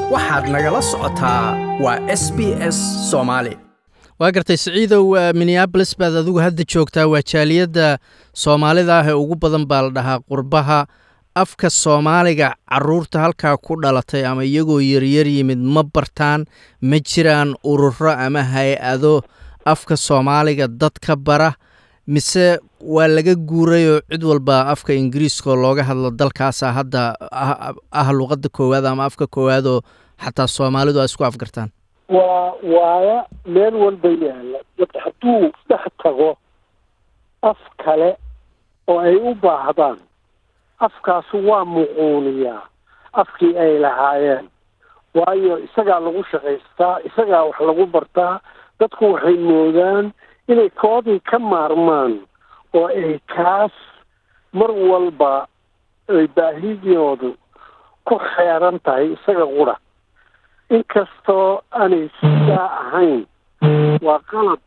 waxaad nagala socotaa waa SBS Soomaali. waa gartay Siciidow, Minneapolis baad adigu hadda joogtaa. waa jaaliyadda Soomaalida ah ee ugu badan baa la dhahaa qurbaha. afka Soomaaliga caruurta halkaa ku dhalatay ama iyagoo yaryar yimid ma bartaan, ma jiraan ururo ama hay-ado afka Soomaaliga dadka bara, mise waa laga guurayoo cid walba afka Ingiriiska looga hadlo dalkaasa hadda luqadda koowaad ama afka koowaad oo xataa Soomaalidu ay isku afgartaan? waaya meel walba yaala. dadka hadduu dhex tago af kale oo ay u baahdaan, afkaasu waa muquuniyaa afkii ay lahaayeen, waayo isagaa lagu shaqaystaa, isagaa wax lagu bartaa. dadku waxay moodaan inay koodii ka maarmaan oo ay kaas mar walba ay baahidoodu ku xeeran tahay isaga qura. inkastoo aanay sidaa ahayn, waa qalab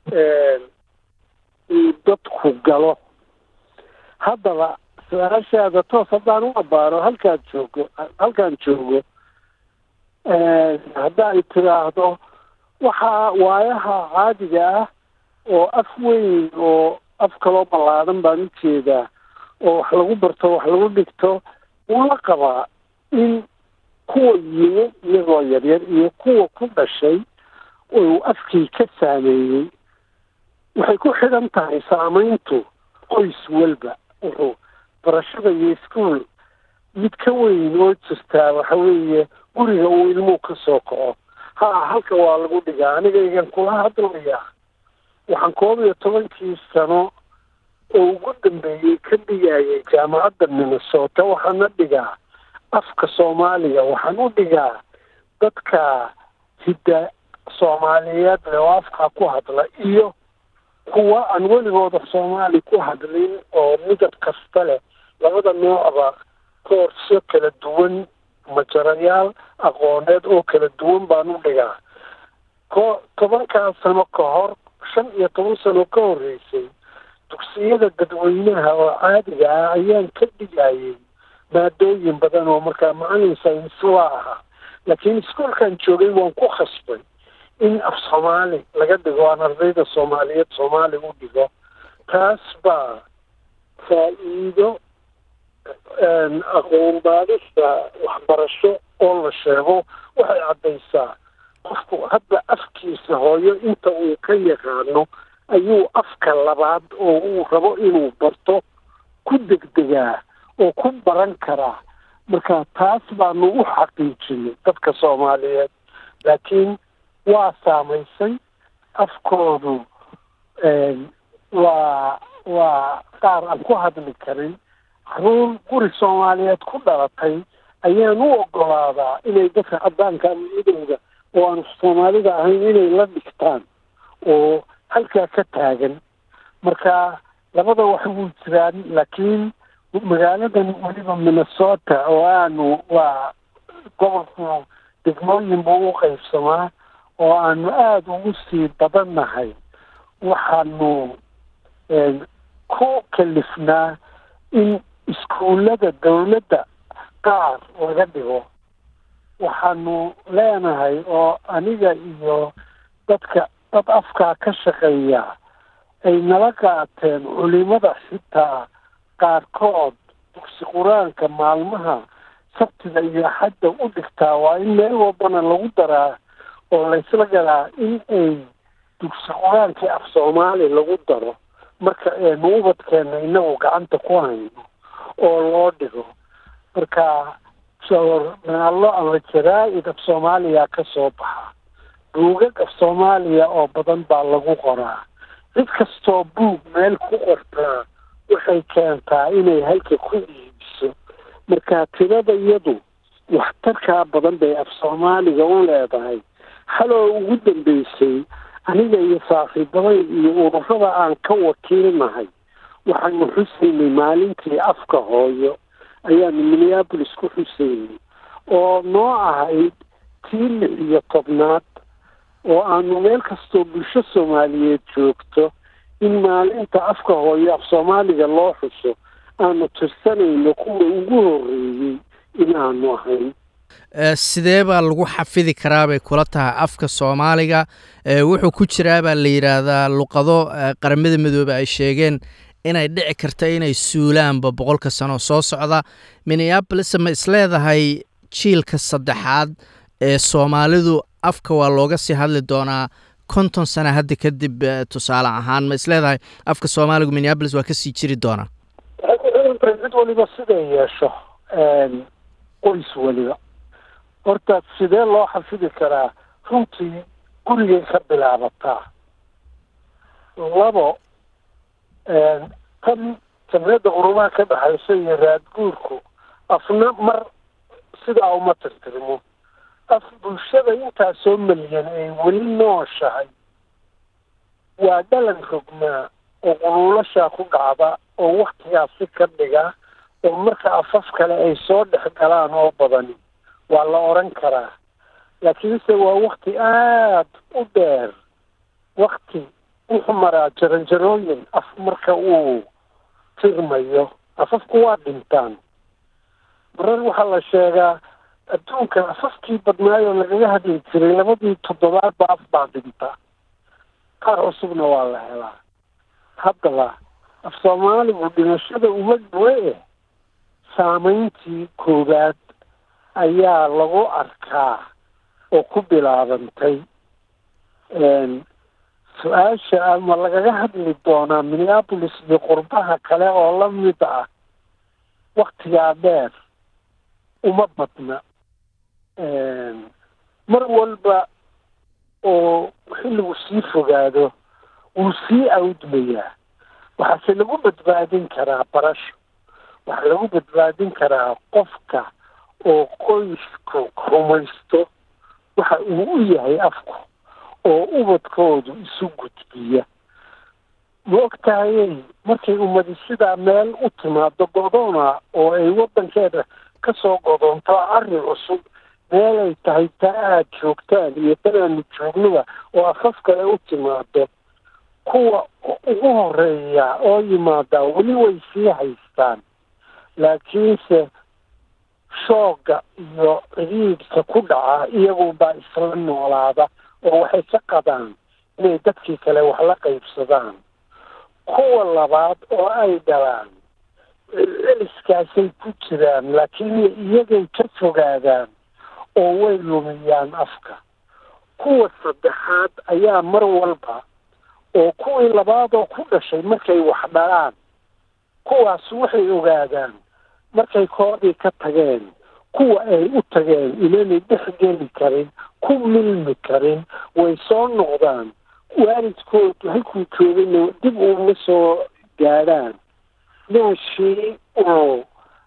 uu dadku galo. haddaba su-aashaada toos haddaan u abaaro halkaan joogo haddaay tiraahdo waxaa waayaha caadiga ah oo af weyn oo af kaloo ballaadan baan u jeedaa oo wax lagu barto, wax lagu dhigto, wala qabaa in kuwa yimi iyagoo yaryar iyo kuwa ku dhashay uu afkii ka saameeyey. waxay ku xidhan tahay saamayntu qoys walba. wuxuu barashada iyo iskuol mid ka weyn oo jirtaa waxa weeye guriga uu ilmuhu ka soo kaco. halka waa lagu dhigaa. anigaygan kula hadlayaa waxaan 11 sano oo ugu dambeeyey ka dhigayay jaamacadda Minnesota. waxaana dhigaa afka Soomaaliga. waxaan u dhigaa dadka hidda Soomaaliyeed oo afka ku hadla iyo kuwa aan weligooda Soomaali ku hadlin oo midab kasta leh. labada noocba koorsyo kala duwan, majarayaal aqooneed oo kala duwan baan u dhigaa. 10 sano ka hor, 15 sano ka horreysay, dugsiyada dadweynaha oo caadiga ah ayaan ka dhigayay maadooyin badan oo markaa macallin saynisla ahaa. laakiin iskuolkan joogay waan ku khasbay in af Soomaali laga dhigo, aan ardayda Soomaaliyeed Soomaali u dhigo. taas baa faa'iido aqoon baadista waxbarasho oo la sheego waxay caddaysaa qofku hadda afkiisa hooyo inta uu ka yaqaano ayuu afka labaad oo uu rabo inuu barto ku degdegaa oo ku baran karaa. marka taas baanu u xaqiijinay dadka Soomaaliyeed. laakiin waa saamaysay afkoodu. waa qaar aan ku hadli karin. caruur guri Soomaaliyeed ku dhalatay ayaan u ogolaadaa inay dadka caddaanka ama midowga oo aan Soomaalida ahayn inay la dhigtaan oo halkaa ka taagan. marka labada wax wuu jiraan. laakiin magaaladan weliba Minnesota oo waa gobolku degmooyin buu u qaybsamaa oo aanu aada ugu sii badannahay. waxaanu ku kalifnaa in iskuullada dawladda qaar laga dhigo. waxaanu leenahay oo aniga iyo dad afkaa ka shaqeeya ay nala qaateen culimada xitaa qaarkood dugsi qur-aanka maalmaha sabtida iyo axadda u dhigtaa. waa in meel walbana lagu daraa oo laysla galaa in ay dugsi qur-aankii af Soomaali lagu daro marka aynu ubadkeena inagu gacanta ku hayno oo loo dhigo. marka joornaalo ama jaraa'id af Soomaaliya ka soo baxa, buugag af Soomaaliya oo badan baa lagu qoraa. cid kastoo buug meel ku qortaa waxay keentaa inay halka ku iibiso. marka tirada iyadu waxtarkaa badan bay af Soomaaliga u leedahay. haloo ugu dambeysay aniga iyo saaxiibaday iyo ururada aan ka wakiilnahay waxaanu xusaynay maalintii afka hooyo ayaanu Minneapolis ku xusaynay oo noo ahayd tii 16aad oo aanu meel kastoo bulsho Soomaaliyeed joogto in maalinta afka hooyo af Soomaaliga loo xuso aanu tirsanayno kuwa ugu horreeyey inaanu ahayn. sidee baa lagu xafidi karaa bay kula tahay afka soomaaliga wuxuu ku jiraa baa la yidhaahdaa luqado qaramada midoobe ay sheegeen inay dhici karta inay suulaanba 100 sano soo socda Minneapolis ma isleedahay jiilka saddexaad ee Soomaalidu afka waa looga sii hadli doonaa 50 sano hadda kadib tusaale ahaan ma isleedahay afka Soomaaligu Minneapolis waa ka sii jiri doonaa mid waliba sidee yeesho qoys waliba horta sidee loo xafidi karaa runtii gurigay ka bilaabataa labo tan jamciyadda qurumaha ka dhaxaysa iyo raadguurku afna mar sidaa uma tirtirmo af bulshada intaa soo malyan ay weli nooshahay waa dhalan rogmaa oo quluulashaa ku dhacda oo waktigaasi ka dhiga oo marka afaf kale ay soo dhex galaan oo badani waa la oran karaa laakiinse waa wakti aada u dheer wakti wuxuu maraa jaranjarooyin af marka uu tirmayo afafku waa dhintaan marar waxaa la sheegaa adduunka afafkii badnaayoo lagaga hadli jiray 2 toddobaadba af baa dhinta qaar cusubna waa la helaa haddaba af soomaaligu dhimashada uma dhawe saamayntii koowaad ayaa lagu arkaa oo ku bilaabantay su-aasha ama lagaga hadli doonaa Minneapolis iyo qurbaha kale oo la mid ah waktigaa dheer uma badna mar walba oo xilligu sii fogaado wuu sii awdmayaa waxaase lagu badbaadin karaa barasho waxaa lagu badbaadin karaa qofka oo qoysku rumaysto waxa uu u yahay afku oo ubadkoodu isu gudbiya ma ogtahayey markay ummadi sidaa meel u timaado godoona oo ay waddankeeda ka soo godoonto arrin cusub meelay tahay ta aad joogtaan iyo tanaanu joognuba oo afaf kale u timaado kuwa ugu horeeya oo yimaadaa weli way sii haystaan laakiinse shooga iyo cidiidka ku dhaca iyagunbaa isla noolaada oo waxay ka qabaan inay dadkii kale wax la qaybsadaan kuwa labaad oo ay dhalaan celiskaasay ku jiraan laakiin iyagay ka fogaadaan oo way lumiyaan afka kuwa saddexaad ayaa mar walba oo kuwii labaadoo ku dhashay markay wax dhalaan kuwaas waxay ogaadaan markay koodii ka tageen kuwa ay u tageen inaanay dhexgeli karin ku milmi karin way soo noqdaan waalidkoodu halkuu joogayna dib uuma soo gaadhaan meeshii oo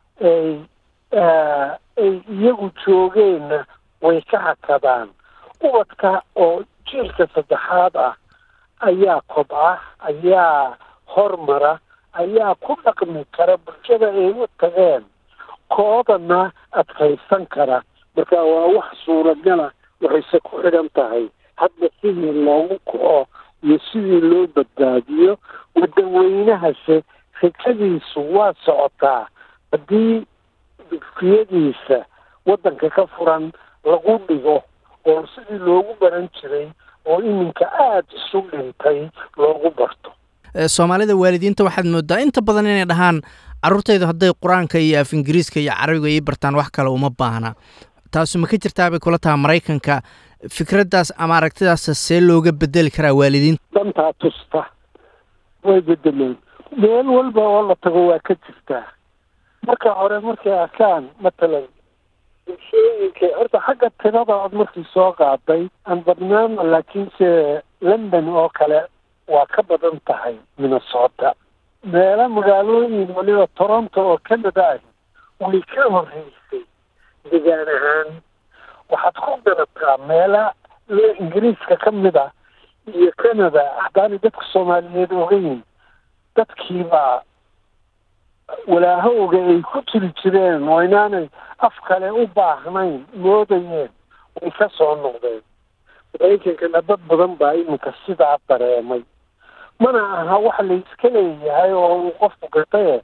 ay iyagu joogeenna way ka hakadaan ubadka oo jiilka saddexaad ah ayaa kobca ayaa hormara ayaa ku dhaqmi kara bulshada ay u tageen koodana adkaysan kara marka waa wax suuragala waxayse ku xidhan tahay hadda sidii loogu kaco iyo sidii loo badbaadiyo waddanweynahase fikadiisu waa socotaa haddii dugsiyadiisa waddanka ka furan lagu dhigo oo sidii loogu baran jiray oo iminka aada isu dhintay loogu barto Soomaalida waalidiinta waxaad moodaa inta badan inay dhahaan carruurtaydu hadday quraanka iyo af ingiriiska iyo carabiga ay bartaan wax kale uma baahna taasi ma ka jirtaa bay kula tahay Mareykanka fikraddaas ama aragtidaas see looga bedeli karaa waalidiinta dantaa tusta way bedeleen meel walba oo la tago waa ka jirtaa marka hore markay arkaan matalan bulshooyinka horta xagga tirada ood markii soo qaaday aan badnaana laakiinse London oo kale waa ka badan tahay Minnesota meelo magaalooyin waliba Toronto oo Canada ah way ka horeysay deegaan ahaan waxaad ku garataa meela ingiriiska ka mid ah iyo Canada haddaanay dadka Soomaaliyeed ogayn dadkiibaa walaahowga ay ku jiri jireen oo inaanay af kale u baahnayn moodayeen way ka soo noqdeen Mareykankana dad badan baa iminka sidaa dareemay mana aha wax la iska leeyahay oo uu qofku gatay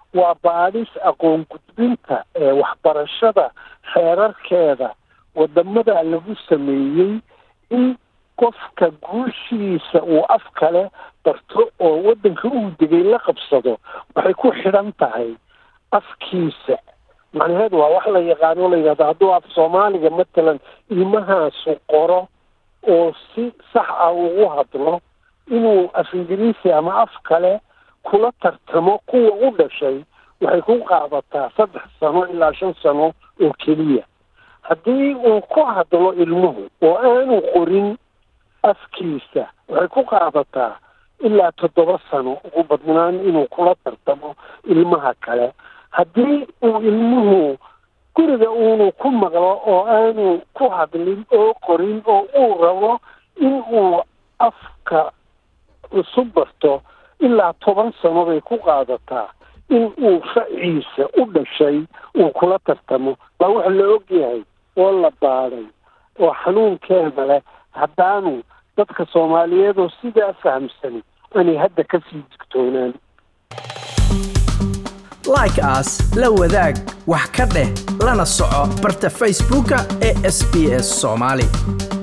waa baadhis aqoon gudbinta ee waxbarashada xeerarkeeda wadamada lagu sameeyey in qofka guushiisa uu af kale barto oo wadanka uu degay la qabsado waxay ku xidhan tahay afkiisa. macnaheedu waa wax la yaqaano la yidhahdo hadduu af soomaaliga matalan ilmahaasu qoro oo si sax ah ugu hadlo inuu af ingiriisi ama af kale kula tartamo kuwa u dhashay waxay ku qaadataa 3 sano ilaa 5 sano oo keliya. haddii uu ku hadlo ilmuhu oo aanu qorin afkiisa waxay ku qaadataa ilaa 7 sano ugu badnaan inuu kula tartamo ilmaha kale. haddii uu ilmuhu guriga uunu ku maqlo oo aanu ku hadlin oo qorin oo uu rabo inuu afka isu barto ilaa 10 sano bay ku qaadataa in uu faciisa u dhashay uu kula tartamo. waa wax la ogyahay oo la baaday oo xanuunkeeda leh haddaanu dadka Soomaaliyeed oo sidaa fahamsan aanay hadda ka sii digtoonaan. like us la wadaag wax ka dheh lana soco barta Facebooka ee SBS Somali.